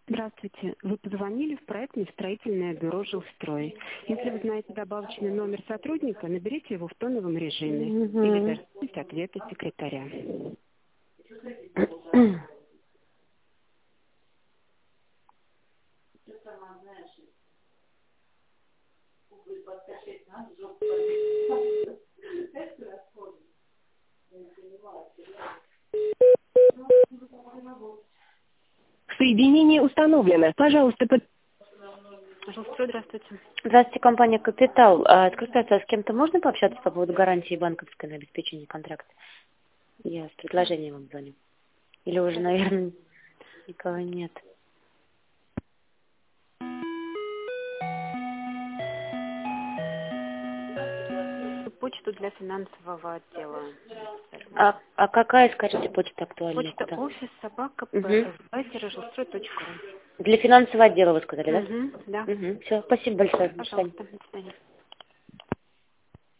Здравствуйте. Вы позвонили в проектное строительное бюро «Жилстрой». Если вы знаете добавочный номер сотрудника, наберите его в тоновом режиме или дождитесь ответа секретаря. Соединение установлено. Пожалуйста, «Жилстрой», здравствуйте. Здравствуйте, компания «Капитал». Скажите, пожалуйста, а с кем-то можно пообщаться по поводу гарантии банковской на обеспечение контракта? Я с предложением вам звоню. Или уже, наверное, никого нет? Почту для финансового отдела. А какая, скажите, почта актуальна? Почта Куда? офис собака жилстрой.ру. Для финансового отдела вы сказали, да? Да. Все, спасибо большое. До свидания. Пожалуйста, до свидания.